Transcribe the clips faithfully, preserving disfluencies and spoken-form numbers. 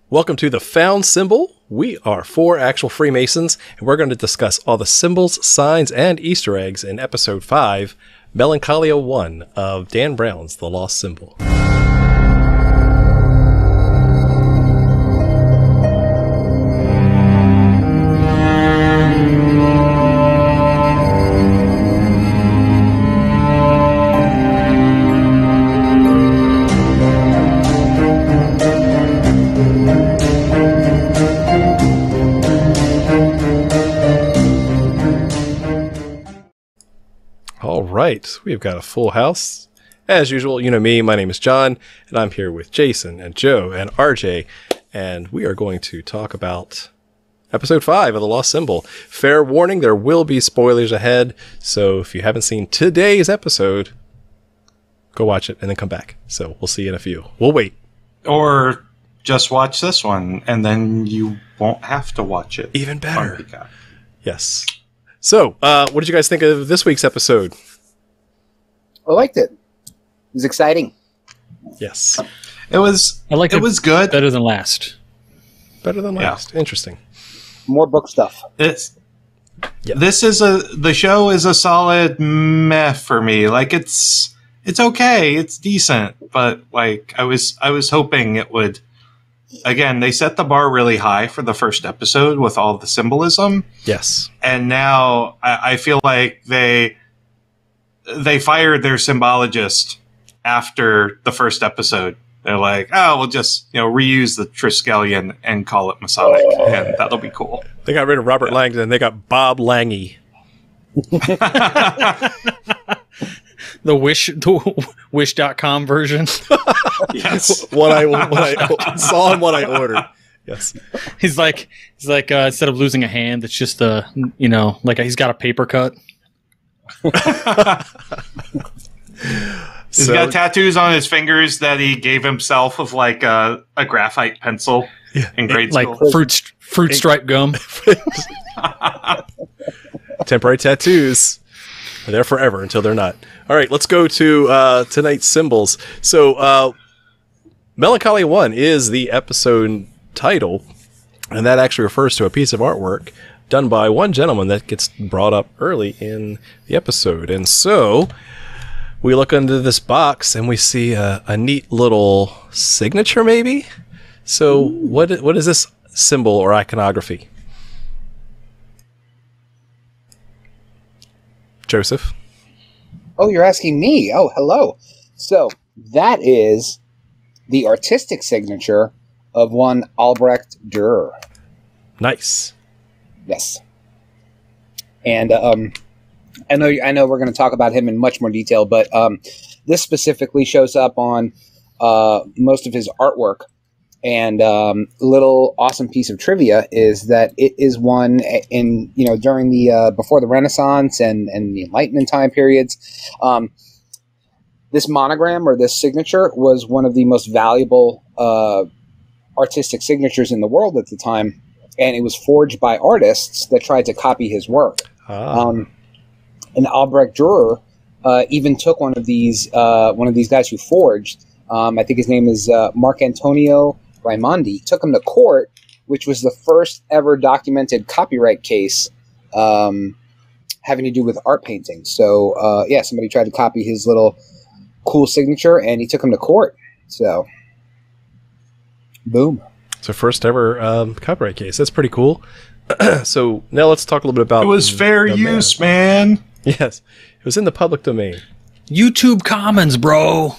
Welcome to The Found Symbol. We are four actual Freemasons, and we're going to discuss all the symbols, signs, and Easter eggs in Episode five, Melancholia one of Dan Brown's The Lost Symbol. Right, we've got a full house. As usual, you know me, my name is John, and I'm here with Jason and Joe and R J, and we are going to talk about Episode five of The Lost Symbol. Fair warning, there will be spoilers ahead, so if you haven't seen today's episode, go watch it and then come back. So we'll see you in a few. We'll wait. Or just watch this one, and then you won't have to watch it. Even better. Yes. So, uh, what did you guys think of this week's episode? I liked it. It was exciting. Yes. It was I like it, it was good. Better than last. Better than Yeah. last. Interesting. More book stuff. It's Yeah. This is a the show is a solid meh for me. Like it's it's okay, it's decent, but like I was I was hoping it would. Again, they set the bar really high for the first episode with all the symbolism. Yes. And now I, I feel like they they fired their symbologist after the first episode. They're like, oh, we'll just you know reuse the Triskelion and call it Masonic, and that'll be cool. They got rid of Robert Langdon. They got Bob Lange. The Wish the Wish dot com version. Yes. what I what I saw and what I ordered. Yes. He's like he's like uh, instead of losing a hand, it's just a you know like a, he's got a paper cut. He's So- got tattoos on his fingers that he gave himself of like a, a graphite pencil Yeah. in grade Like school. fruit st- fruit stripe gum. Temporary tattoos. They're there forever until they're not. All right, let's go to uh, tonight's symbols. So, uh, Melancholia one is the episode title, and that actually refers to a piece of artwork done by one gentleman that gets brought up early in the episode. And so, we look under this box and we see a, a neat little signature, maybe? So, what what is this symbol or iconography? Joseph? Oh, you're asking me. Oh, hello. So that is the artistic signature of one Albrecht Dürer. Nice. Yes. And um, I know I know we're going to talk about him in much more detail, but um, this specifically shows up on uh, most of his artwork. And um, little awesome piece of trivia is that it is one in you know during the uh, before the Renaissance and, and the Enlightenment time periods. Um, this monogram or this signature was one of the most valuable uh, artistic signatures in the world at the time, and it was forged by artists that tried to copy his work. Ah. Um, and Albrecht Dürer uh, even took one of these uh, one of these guys who forged. Um, I think his name is uh, Marc Antonio Raimondi, took him to court, which was the first ever documented copyright case um, having to do with art painting. So, uh, yeah, somebody tried to copy his little cool signature, and he took him to court. So, boom. So first ever um, copyright case. That's pretty cool. So now let's talk a little bit about It was fair the use, man. man. Yes. It was in the public domain. YouTube Commons, bro.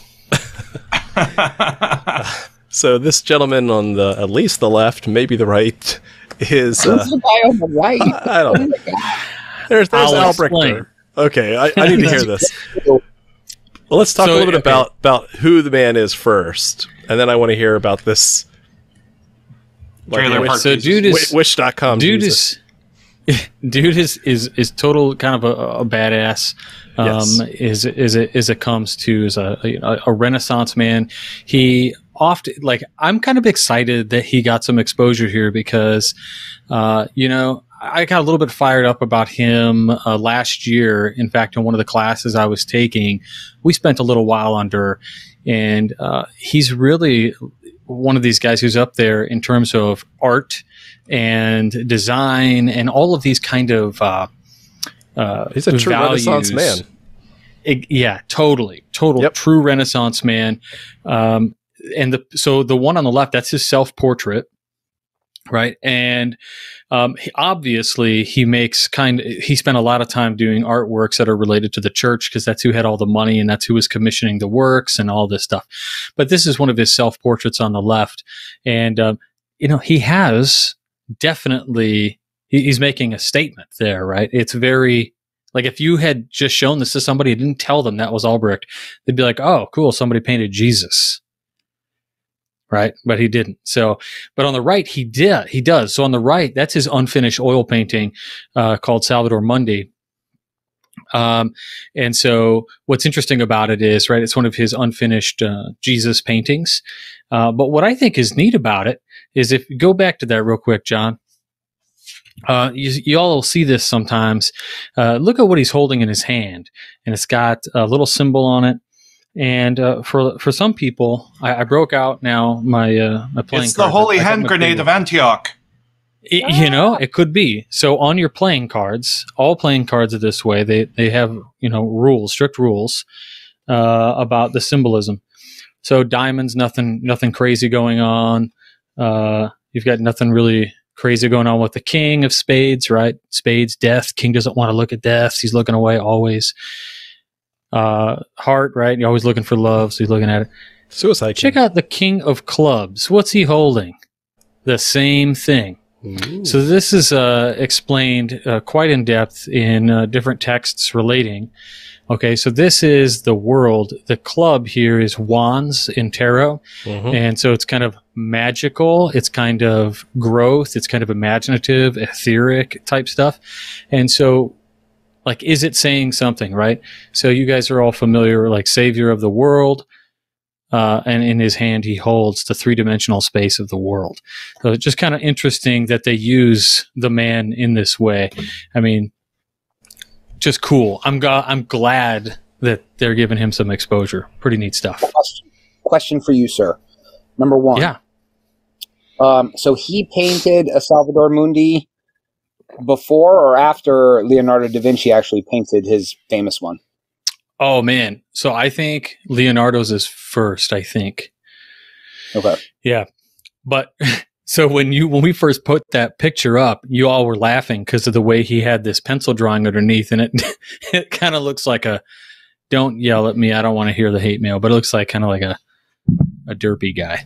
So this gentleman on the at least the left, maybe the right, is uh, Who's the guy on the right? I don't know. There's there's I'll Albrecht. explain. Dürer. Okay, I, I need to hear this. Well, let's talk So, a little bit okay. about about who the man is first, and then I want to hear about this. Trailer Wish- park So Jesus. dude Wi- is Wish dot com. dude Jesus. is dude is is is total kind of a, a badass. Um, Yes. is is it as it comes to as a, a a Renaissance man. He often like I'm kind of excited that he got some exposure here because, uh, you know. I got a little bit fired up about him uh, last year. In fact, in one of the classes I was taking, we spent a little while under, and uh, he's really one of these guys who's up there in terms of art and design and all of these kind of uh, uh, he's a true values. Renaissance man. It, yeah, totally, total Yep. true Renaissance man. Um, and the so the one on the left, that's his self portrait, right? And um, he, obviously, he makes kind. He spent a lot of time doing artworks that are related to the church because that's who had all the money and that's who was commissioning the works and all this stuff. But this is one of his self portraits on the left, and um, you know he has definitely he, he's making a statement there, right? It's very. Like if you had just shown this to somebody and didn't tell them that was Albrecht, they'd be like, oh, cool, somebody painted Jesus. Right? But he didn't. So, but on the right, he did. He does. So on the right, that's his unfinished oil painting uh, called Salvator Mundi. Um, and so what's interesting about it is, right, it's one of his unfinished uh, Jesus paintings. Uh, but what I think is neat about it is if you go back to that real quick, John. Uh, you, you all will see this sometimes. Uh, look at what he's holding in his hand, and it's got a little symbol on it. And uh, for for some people, I, I broke out now my uh, my playing. It's the cards. holy I- I got hand my grenade big of one. Antioch. It- you know, it could be. So on your playing cards, all playing cards are this way. They they have you know rules, strict rules uh, about the symbolism. So diamonds, nothing nothing crazy going on. Uh, you've got nothing really crazy going on with the king of spades, right? Spades, death. King doesn't want to look at death. He's looking away always. Uh, heart, right? You're always looking for love, so he's looking at it. Suicide. Check out the king of clubs. What's he holding? The same thing. Ooh. So this is uh, explained uh, quite in depth in uh, different texts relating. Okay, so this is the world. The club here is wands in tarot. Mhm. And so it's kind of magical. It's kind of growth. It's kind of imaginative, etheric type stuff. And so, like, is it saying something, right? So you guys are all familiar, like, savior of the world. Uh, and in his hand, he holds the three-dimensional space of the world. So it's just kind of interesting that they use the man in this way. I mean, just cool. I'm ga- I'm glad that they're giving him some exposure. Pretty neat stuff. Question, question for you, sir. Number one. Yeah. Um, so he painted a Salvator Mundi before or after Leonardo da Vinci actually painted his famous one? Oh man. So I think Leonardo's is first, I think. Okay. Yeah. But so when you when we first put that picture up, you all were laughing because of the way he had this pencil drawing underneath, and it it kind of looks like a don't yell at me, I don't want to hear the hate mail, but it looks like kind of like a a derpy guy.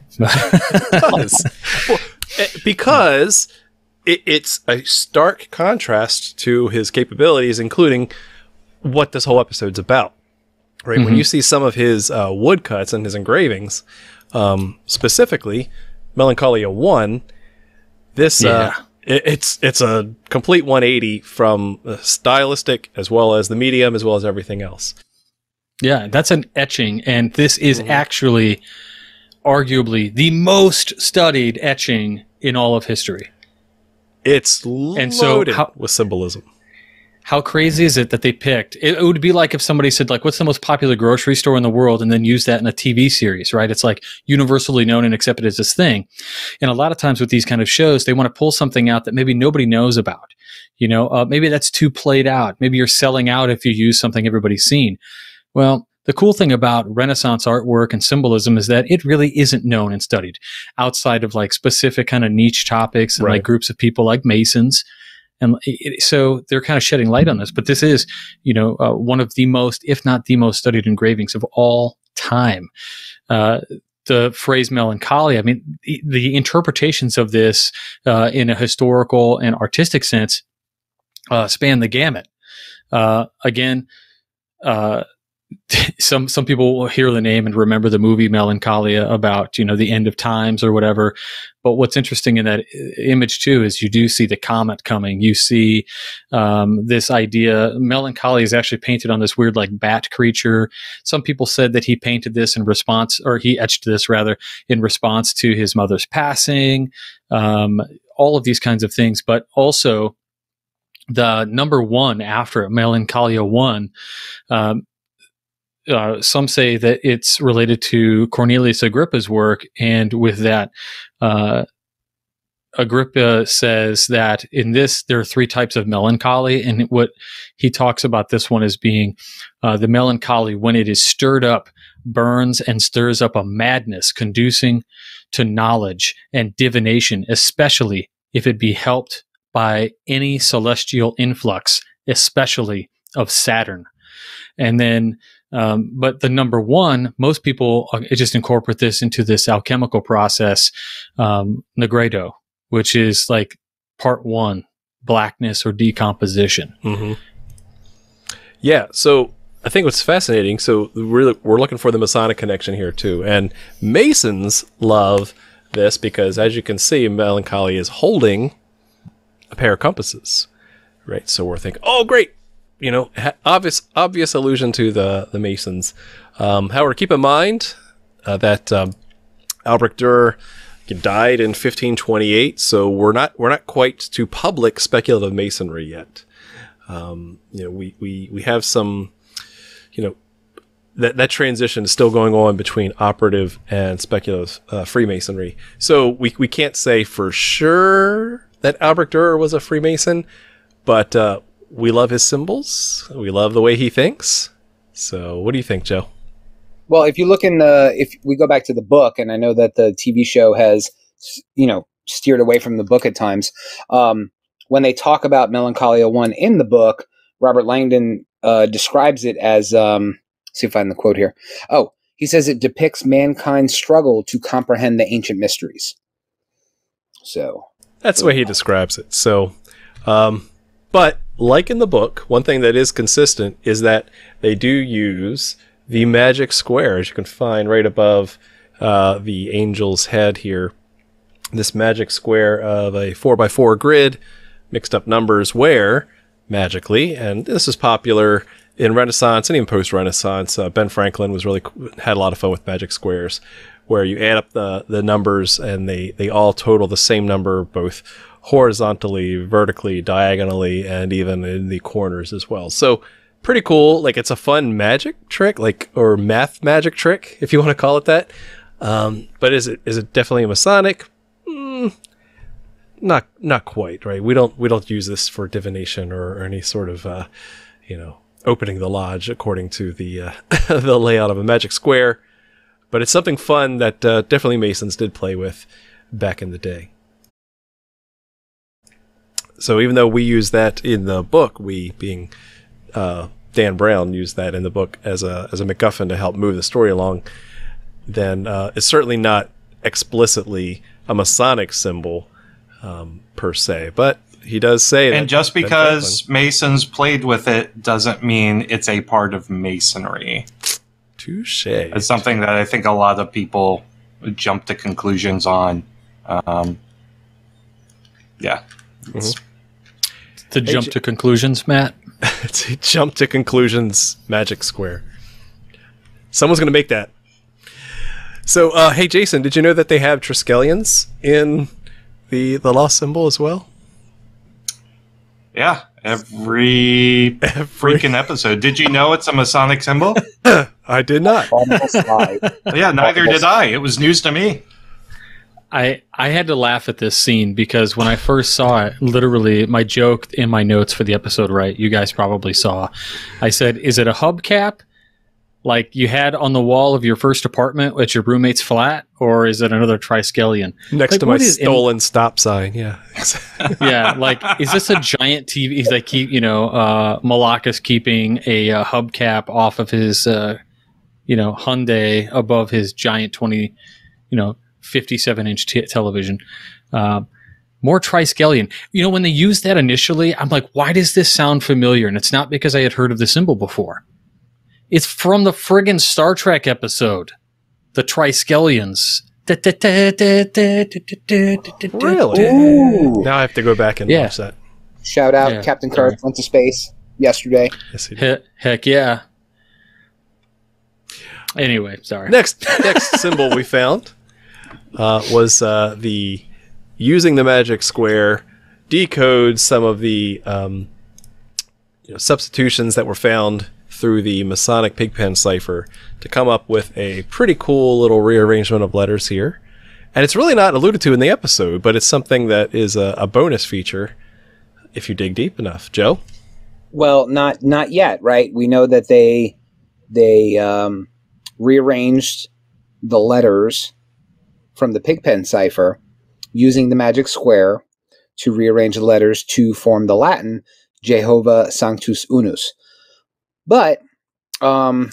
does. Well, eh, because it, it's a stark contrast to his capabilities, including what this whole episode's about. Right? When Mhm. you see some of his uh, woodcuts and his engravings, um, specifically Melancholia One, this uh, Yeah. it, it's it's a complete one eighty from uh, stylistic as well as the medium as well as everything else. Yeah, that's an etching, and this is Mhm. actually arguably the most studied etching in all of history. It's And so loaded how- with symbolism. How crazy is it that they picked? It, it would be like if somebody said, like, what's the most popular grocery store in the world, and then use that in a T V series, right? It's like universally known and accepted as this thing. And a lot of times with these kind of shows, they want to pull something out that maybe nobody knows about. You know, uh, maybe that's too played out. Maybe you're selling out if you use something everybody's seen. Well, the cool thing about Renaissance artwork and symbolism is that it really isn't known and studied outside of like specific kind of niche topics and Right. like groups of people like Masons. And it, so they're kind of shedding light on this, but this is, you know, uh, one of the most, if not the most studied engravings of all time. Uh, the phrase melancholia, I mean, the, the interpretations of this uh, in a historical and artistic sense uh, span the gamut. Uh, again, uh, some some people will hear the name and remember the movie Melancholia about, you know, the end of times or whatever. But what's interesting in that i- image too is you do see the comet coming. You see um, this idea. Melancholia is actually painted on this weird like bat creature. Some people said that he painted this in response, or he etched this rather in response to his mother's passing. Um, all of these kinds of things, but also the number one after it, Melancholia One. Um, uh, some say that it's related to Cornelius Agrippa's work, and with that, uh, Agrippa says that in this there are three types of melancholy, and what he talks about this one as being uh, the melancholy when it is stirred up, burns and stirs up a madness conducing to knowledge and divination, especially if it be helped by any celestial influx, especially of Saturn. And then, um, but the number one, most people uh, just incorporate this into this alchemical process, um, Negredo, which is like part one, blackness or decomposition. Mm-hmm. Yeah. So I think what's fascinating, so we're, we're looking for the Masonic connection here too. And Masons love this because, as you can see, melancholy is holding a pair of compasses, right? So we're thinking, oh, great. You know, ha- obvious, obvious allusion to the, the Masons. Um, however, keep in mind uh, that um, Albrecht Dürer died in fifteen twenty-eight, so we're not we're not quite to public speculative masonry yet. Um, you know, we, we, we have some, you know, that that transition is still going on between operative and speculative uh, Freemasonry. So we we can't say for sure that Albrecht Dürer was a Freemason, but uh, we love his symbols. We love the way he thinks. So, what do you think, Joe? Well, if you look in the, if we go back to the book, and I know that the T V show has, you know, steered away from the book at times. Um, when they talk about Melancholia One in the book, Robert Langdon uh, describes it as, um, let's see if I find the quote here. Oh, he says it depicts mankind's struggle to comprehend the ancient mysteries. So that's the way he describes it. So, um, but like in the book, one thing that is consistent is that they do use the magic square, as you can find right above uh, the angel's head here. This magic square of a four by four grid, mixed up numbers, where magically, and this is popular in Renaissance and even post-Renaissance, uh, Ben Franklin was really had a lot of fun with magic squares, where you add up the the numbers and they they all total the same number, both horizontally, vertically, diagonally, and even in the corners as well. So pretty cool. Like, it's a fun magic trick, like, or math magic trick, if you want to call it that. Um, but is it is it definitely a Masonic? Mm, not not quite, right? We don't we don't use this for divination or, or any sort of uh, you know, opening the lodge according to the uh, the layout of a magic square. But it's something fun that uh, definitely Masons did play with back in the day. So even though we use that in the book, we being uh, Dan Brown used that in the book as a as a MacGuffin to help move the story along, then uh, it's certainly not explicitly a Masonic symbol um, per se. But he does say that. And just because Masons played with it doesn't mean it's a part of Masonry. Touche. It's something that I think a lot of people jump to conclusions on. Um, yeah. Mm-hmm. To jump to conclusions, Matt? It's a jump to conclusions magic square. Someone's going to make that. So, uh, hey, Jason, did you know that they have Triskelions in the the lost symbol as well? Yeah, every, Every freaking episode. Did you know it's a Masonic symbol? I did not. almost live. Yeah, neither did I. It was news to me. I I had to laugh at this scene because when I first saw it, literally my joke in my notes for the episode, right, you guys probably saw, I said, is it a hubcap like you had on the wall of your first apartment at your roommate's flat, or is it another Triskelion? Next like, to my is, stolen stop sign, yeah. Yeah, like, is this a giant T V? He's like, keep, you know, uh, Malaka's keeping a uh, hubcap off of his, uh, you know, Hyundai above his giant twenty, you know, fifty-seven inch t- television. Uh, more Triskelion. You know, when they used that initially, I'm like, why does this sound familiar? And it's not because I had heard of the symbol before. It's from the friggin' Star Trek episode, the Triskelions. Really? Ooh. Now I have to go back and Yeah. watch that. Shout out, Yeah, Captain sorry. Kirk went to space yesterday. Yes, he did. He- heck yeah. Anyway, sorry. Next, next symbol we found uh, was uh, the using the magic square decodes some of the um, you know, substitutions that were found through the Masonic Pigpen cipher to come up with a pretty cool little rearrangement of letters here. And it's really not alluded to in the episode, but it's something that is a, a bonus feature if you dig deep enough. Joe? Well, not not yet, right? We know that they they um, rearranged the letters from the Pigpen cipher using the magic square to rearrange the letters to form the Latin Jehovah Sanctus Unus. But um,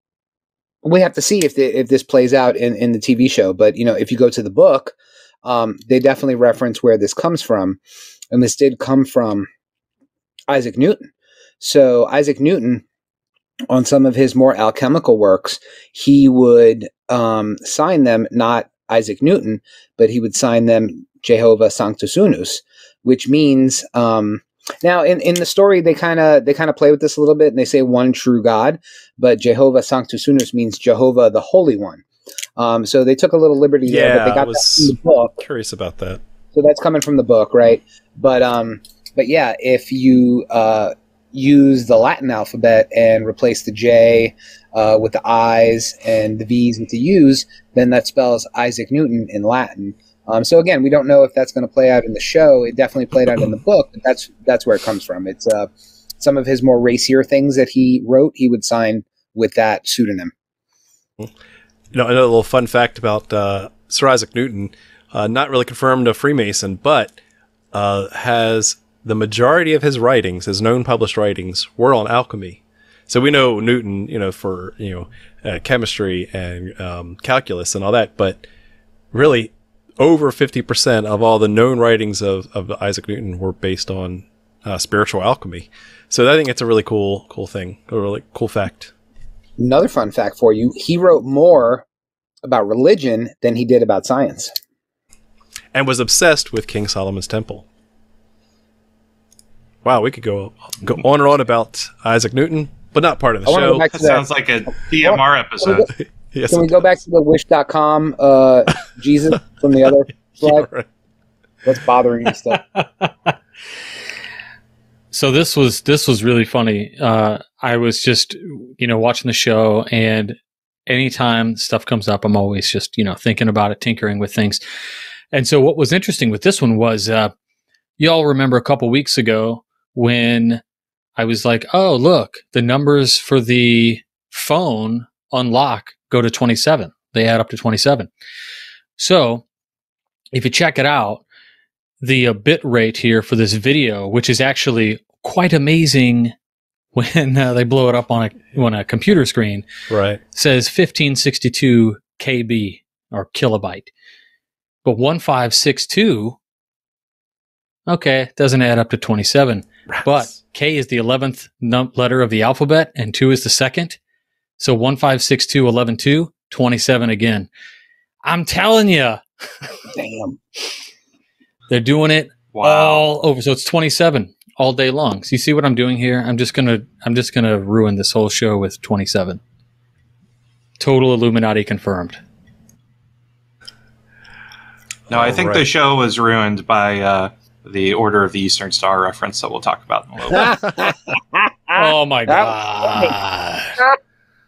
we have to see if the, if this plays out in, in the T V show. But, you know, if you go to the book, um, they definitely reference where this comes from. And this did come from Isaac Newton. So Isaac Newton, on some of his more alchemical works, he would um, sign them not Isaac Newton, but he would sign them Jehovah Sanctus Unus, which means um, now in, in the story they kind of they kind of play with this a little bit, and they say one true God, but Jehovah Sanctus Unus means Jehovah the Holy One. Um, so they took a little liberty Yeah, there, but they got I was that from the book. Curious about that. So that's coming from the book, right? But um, but yeah, if you uh, use the Latin alphabet and replace the J uh, with the I's and the V's with the U's, then that spells Isaac Newton in Latin. Um, so again, we don't know if that's going to play out in the show. It definitely played out in the book, but that's that's where it comes from. It's uh, some of his more racier things that he wrote, he would sign with that pseudonym. You know, another little fun fact about uh, Sir Isaac Newton, uh, not really confirmed a Freemason, but uh, has the majority of his writings, his known published writings, were on alchemy. So we know Newton, you know, for, you know, uh, chemistry and um, calculus and all that, but really over fifty percent of all the known writings of, of Isaac Newton were based on uh, spiritual alchemy. So I think it's a really cool, cool thing, a really cool fact. Another fun fact for you, he wrote more about religion than he did about science. And was obsessed with King Solomon's temple. Wow, we could go go on and on about Isaac Newton, but not part of the I wanna show. go back That to that. sounds like a D M R episode. Yes, Can we it go back does. to the wish dot com uh, Jesus from the other slide? Yeah, right. What's bothering you still? So this was this was really funny. Uh, I was just, you know, watching the show, and anytime stuff comes up, I'm always just, you know, thinking about it, tinkering with things. And so what was interesting with this one was, uh, you all remember a couple weeks ago when I was like, oh, look, the numbers for the phone unlock go to twenty-seven. They add up to twenty-seven. So if you check it out, the uh, bit rate here for this video, which is actually quite amazing when uh, they blow it up on a on a computer screen, Right. says fifteen sixty-two K B or kilobyte. But one five six two, okay, doesn't add up to twenty-seven. Rats. But K is the eleventh num- letter of the alphabet and two is the second. So one five six two eleven two, twenty-seven again. I'm telling you, Damn. they're doing it Wow. all over. So it's twenty-seven all day long. So you see what I'm doing here? I'm just going to I'm just going to ruin this whole show with twenty-seven. Total Illuminati confirmed. No, I think Alright. the show was ruined by uh, the Order of the Eastern Star reference that we'll talk about in a little bit. Oh my That god.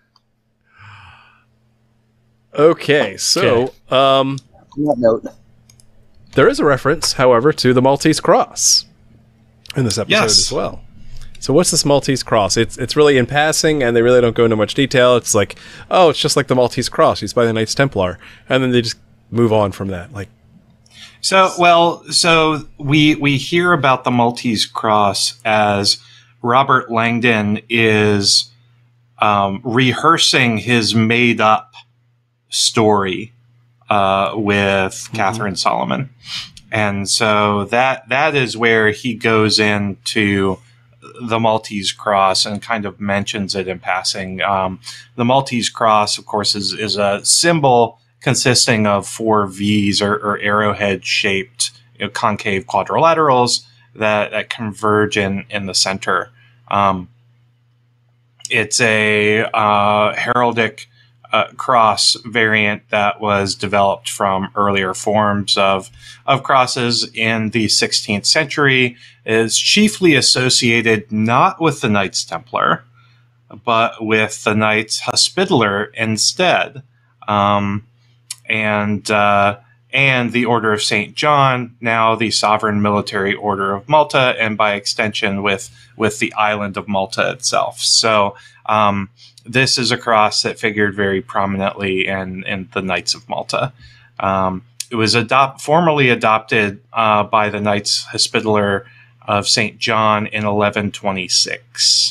Okay, so um, On that note, there is a reference, however, to the Maltese Cross in this episode Yes. as well. So what's this Maltese Cross? It's it's really in passing, and they really don't go into much detail. It's like, oh, it's just like the Maltese Cross used by the Knights Templar, and then they just move on from that. Like, So, well, so we we hear about the Maltese Cross as Robert Langdon is um, rehearsing his made-up story uh, with Catherine Solomon, and so that that is where he goes into the Maltese Cross and kind of mentions it in passing. Um, the Maltese Cross, of course, is is a symbol consisting of four V's or, or arrowhead-shaped, you know, concave quadrilaterals that, that converge in, in the center. Um, it's a uh, heraldic uh, cross variant that was developed from earlier forms of, of crosses in the sixteenth century, is chiefly associated not with the Knights Templar, but with the Knights Hospitaller instead. Um, and uh, and the Order of Saint John, now the Sovereign Military Order of Malta, and by extension with with the island of Malta itself. So um, this is a cross that figured very prominently in, in the Knights of Malta. Um, it was adopt formally adopted uh, by the Knights Hospitaller of Saint John in eleven twenty-six.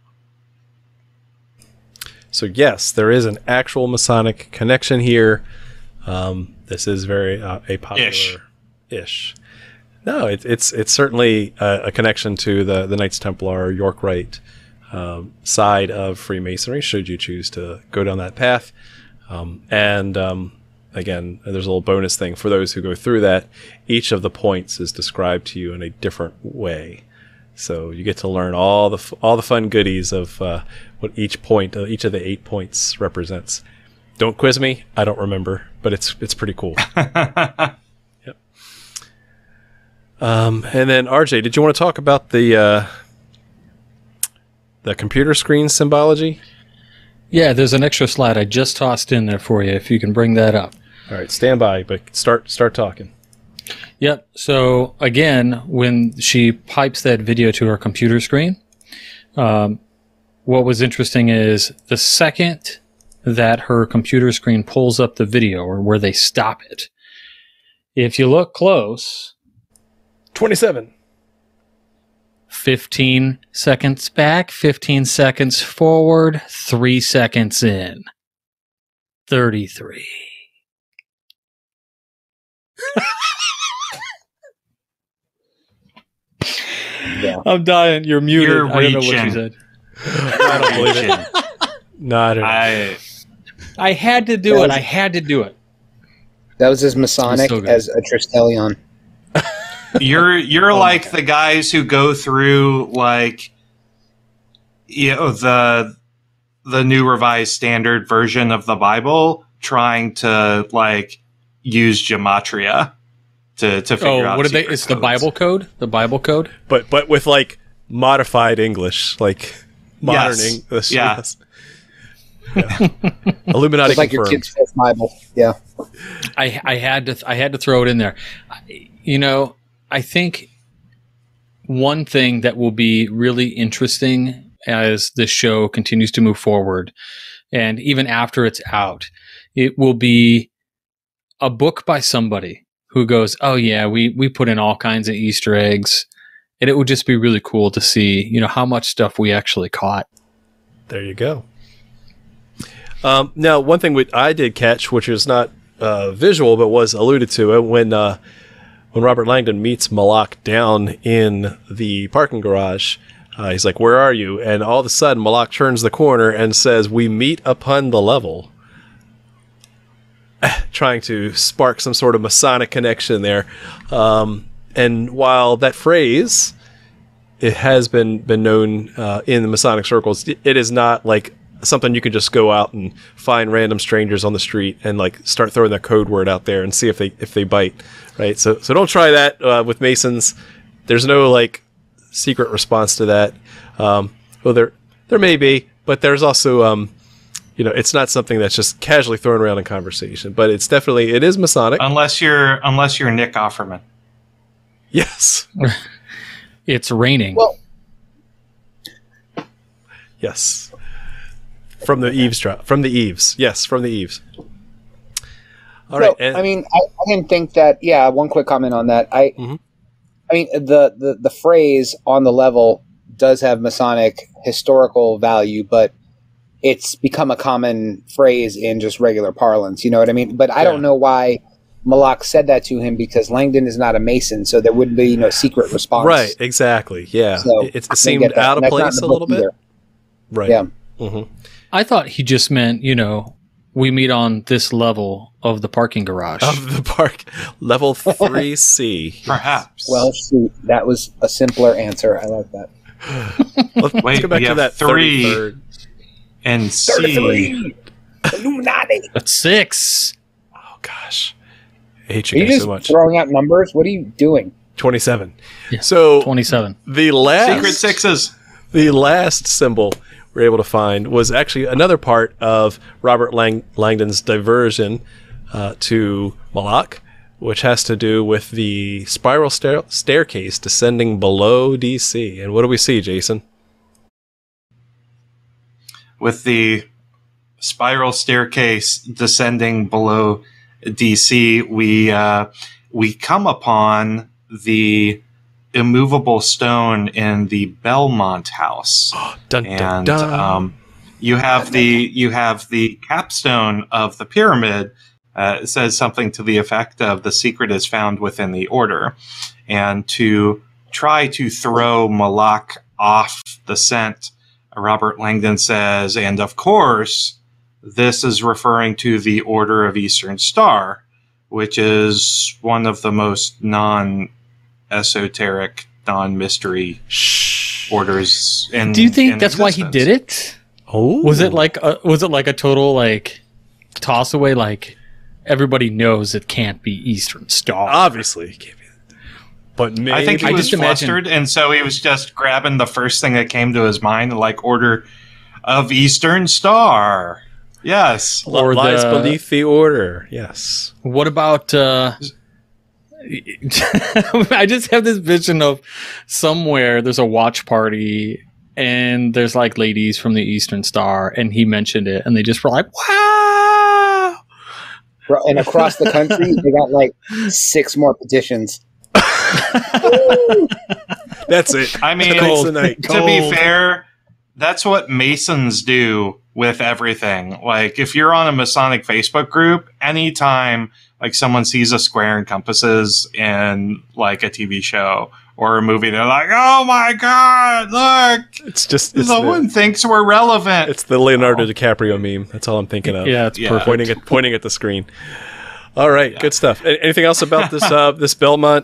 So yes, there is an actual Masonic connection here. Um, this is very uh, a popular ish. ish. No, it, it's it's certainly a, a connection to the the Knights Templar York Rite um, side of Freemasonry. Should you choose to go down that path, um, and um, again, there's a little bonus thing for those who go through that. Each of the points is described to you in a different way. So you get to learn all the f- all the fun goodies of uh, what each point, uh, each of the eight points represents. Don't quiz me; I don't remember, but it's it's pretty cool. Yep. Um, and then R J, did you want to talk about the uh, the computer screen symbology? Yeah, there's an extra slide I just tossed in there for you. If you can bring that up. All right, stand by, but start start talking. Yep. So again, when she pipes that video to her computer screen, um, what was interesting is the second that her computer screen pulls up the video, or where they stop it, if you look close, twenty-seven. fifteen seconds back, fifteen seconds forward, three seconds in. thirty-three. Yeah. I'm dying. You're muted. You're I don't know what you reaching. said. I don't believe it. No, I don't know. I I had to do That it. was- I had to do it. That was as Masonic so good. as a Tristellion. You're you're Oh my like God. the guys who go through like you know the the New Revised Standard version of the Bible, trying to like use gematria to to figure Oh, out. what did they? secret It's the codes. Bible code. The Bible code. but but with like modified English, like modern Yes. English. Yeah. Yes. Yeah. Illuminati It's like your confirmed. kid's fifth Bible. Yeah. I I had to I had to throw it in there. I- You know, I think one thing that will be really interesting as the show continues to move forward, and even after it's out, it will be a book by somebody who goes, "Oh yeah, we we put in all kinds of Easter eggs," and it would just be really cool to see, you know, how much stuff we actually caught. There you go. Um, now, one thing we, I did catch, which is not uh, visual, but was alluded to uh, when uh, when Robert Langdon meets Malak down in the parking garage. Uh, he's like, "Where are you?" And all of a sudden, Malak turns the corner and says, "We meet upon the level," trying to spark some sort of Masonic connection there. Um, and while that phrase it has been been known uh, in the Masonic circles, it is not like something you can just go out and find random strangers on the street and like start throwing that code word out there and see if they if they bite, right? So so don't try that uh, with Masons. There's no like secret response to that. Um, well, there there may be, but there's also um, you know, it's not something that's just casually thrown around in conversation. But it's definitely it is Masonic. Unless you're unless you're Nick Offerman. Yes, It's raining. Well, yes. From the eavesdrop, from the eaves, yes, from the eaves. All right, so, and, I mean, I, I didn't think that. Yeah, one quick comment on that. I, Mhm. I mean, the, the the phrase "on the level" does have Masonic historical value, but it's become a common phrase in just regular parlance. You know what I mean? But I Yeah. don't know why Malak said that to him, because Langdon is not a Mason, so there wouldn't be no secret response. right, exactly, yeah. So, it, it I seemed get that. out of And that's not in place the a little book bit, either. right? Yeah. hmm I thought he just meant, you know, we meet on this level of the parking garage. Of the park, level three C. Perhaps. Well, shoot, that was a simpler answer. I like that. let's, let's Wait, go back we to have that three. thirty-third. and C. thirty-three Illuminati. That's six. Oh gosh, I hate Are you you guys just so much. throwing out numbers? What are you doing? Twenty-seven. Yeah, So twenty-seven. the last Secret sixes. the last symbol were able to find was actually another part of Robert Lang- Langdon's diversion uh, to Malak, which has to do with the spiral stair- staircase descending below D C. And what do we see, Jason? With the spiral staircase descending below D C, we uh, we come upon the immovable stone in the Belmont house. dun, and dun, dun. Um, you have the you have the capstone of the pyramid. Uh, it says something to the effect of the secret is found within the order, and to try to throw Malak off the scent, Robert Langdon says, and of course, this is referring to the Order of Eastern Star, which is one of the most non-esoteric, non-mystery Shh. orders. In, Do you think in that's existence. why he did it? Oh, Was it like a, was it like a total like toss away? Like everybody knows it can't be Eastern Star. obviously? It can't be that. But maybe I think he I was just imagine- flustered, and so he was just grabbing the first thing that came to his mind, like Order of Eastern Star. Yes. Li- or lies the- beneath the order. Yes. What about? Uh, I just have this vision of somewhere there's a watch party and there's like ladies from the Eastern Star, and he mentioned it, and they just were like, "Wow!" Bro, and across the country, they got like six more petitions. That's it. I mean, Tonight's the night. to be fair, that's what Masons do with everything. Like, if you're on a Masonic Facebook group, anytime like someone sees a square and compasses in like a T V show or a movie, they're like, "Oh my God, look! It's just it's Someone the, thinks we're relevant." it's the Leonardo DiCaprio meme. That's all I'm thinking of. Yeah, it's Yeah. perfect. pointing at pointing at the screen. All right, good stuff. A- Anything else about this uh, this Belmont?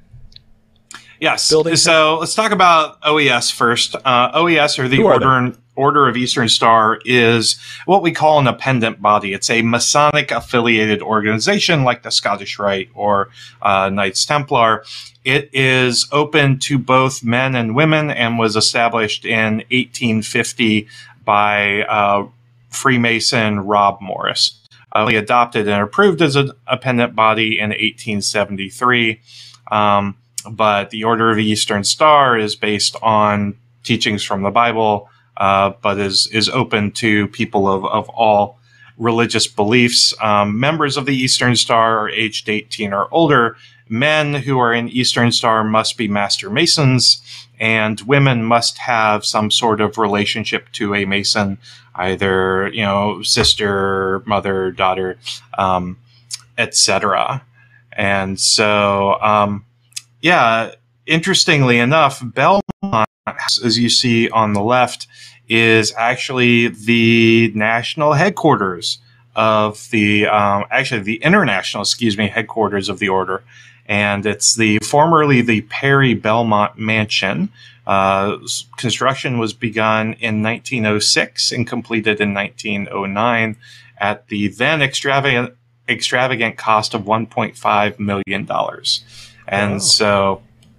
Yes. building? So let's talk about O E S first. Uh, O E S, or the Who are Order, Order of Eastern Star, is what we call an appendant body. It's a Masonic affiliated organization like the Scottish Rite or uh, Knights Templar. It is open to both men and women and was established in eighteen fifty by uh, Freemason Rob Morris. Uh, he adopted and approved as an appendant body in eighteen seventy-three. Um, but the Order of the Eastern Star is based on teachings from the Bible, uh, but is is open to people of, of all religious beliefs. Um, members of the Eastern Star are aged eighteen or older. Men who are in Eastern Star must be Master Masons, and women must have some sort of relationship to a Mason, either, you know, sister, mother, daughter, um, et cetera. And so, um, yeah, interestingly enough, Belmont, as you see on the left, is actually the national headquarters of the, um, actually the international, excuse me, headquarters of the order. And it's the formerly the Perry Belmont Mansion. Uh, construction was begun in nineteen oh six and completed in nineteen oh nine at the then extravagant extravagant cost of one point five million dollars. And Wow. so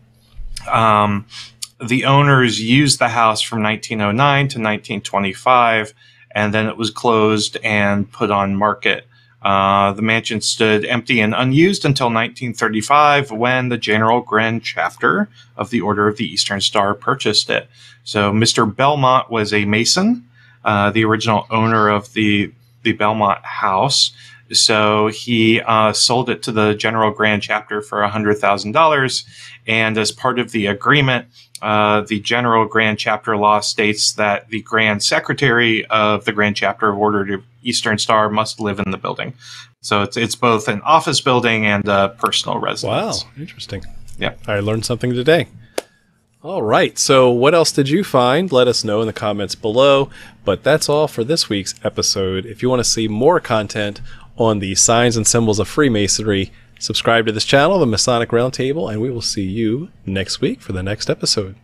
um, the owners used the house from nineteen oh nine to nineteen twenty-five, and then it was closed and put on market. Uh, the mansion stood empty and unused until nineteen thirty-five, when the General Grand Chapter of the Order of the Eastern Star purchased it. So Mister Belmont was a Mason, uh, the original owner of the, the Belmont house. So he uh, sold it to the General Grand Chapter for one hundred thousand dollars. And as part of the agreement, uh, the General Grand Chapter law states that the Grand Secretary of the Grand Chapter of Order of Eastern Star must live in the building. So it's it's both an office building and a personal Wow, residence. interesting. Yeah. I learned something today. All right, so what else did you find? Let us know in the comments below. But that's all for this week's episode. If you want to see more content on the signs and symbols of Freemasonry, subscribe to this channel, the Masonic Roundtable, and we will see you next week for the next episode.